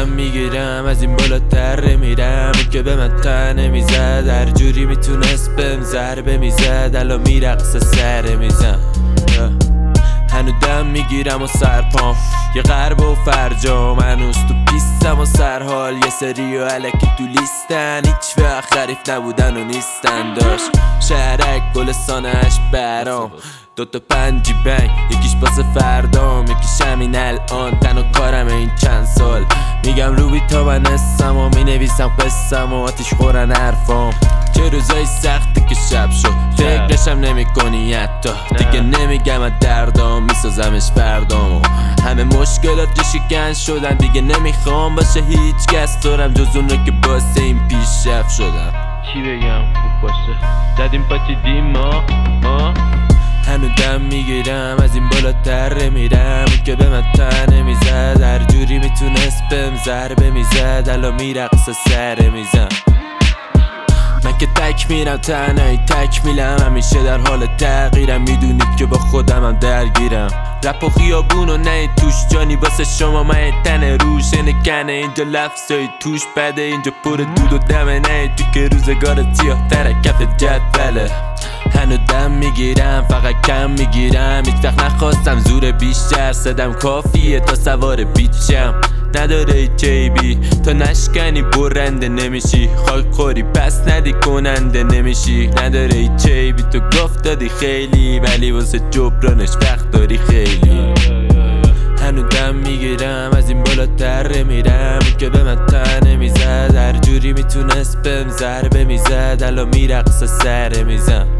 دم میگیرم از این بالاتر میرم. اون که به من تنه میزد هر جوری میتونست بهم ضربه میزد. الان میرقصه سر میزم. هنو دم میگیرم و سرپام یه غرب و فرجام. هنوز تو پیستم و سرحال یه سری و علکی تو لیستن. هیچ وقت خریف نبودن و نیستن. داشت شهرک گلستانش برام دوتا پنجی بنگ یکیش باسه فردام یکیش همین الان. تن و کارم این چند سال میگم روبی تا من اسم و مینویسم قصم و آتیش خورن حرفام. چه روزای سختی که شب شد فکرشم نمی کنی حتی. دیگه نمیگم از دردام میسازمش فردامو. همه مشکلات شکن شدن دیگه نمیخوام باشه هیچ کس دارم جز اون رو که باسه این پیشرفت شدم. چی بگم خوب باشه زدیم پاتیدیم ما هنو دم میگیرم از این بالاتر میرم. اون که به من تنه میزد هر جوری میتونست بهم ضربه میزد. الان میرقصه سر میزم. من که تک میرم تنهایی تک میلم. همیشه در حال تغییرم میدونید که با خودمم درگیرم. رپ و خیابون و نه توش جانی واسه شما من تن روش نکنه. اینجا لفظای توش بده اینجا پر دود و دمه نه تو که روزگار سیاه تره کف جدوله. هنو دم میگیرم فقط کم میگیرم. هیچ وقت نخواستم زور بیشتر صدم کافیه تا سوار بیچم. نداره هیچ عیبی تا نشکنی برنده نمیشی. خاک خوری پس ندی کننده نمیشی. نداره هیچ عیبی تو گفت دادی خیلی ولی واسه جبرانش وقت داری خیلی. هنو دم میگیرم از این بالاتر میرم. اون که به من تنه میزد هر جوری میتونست بهم ضربه میزد. الان میرقصه سر میزم.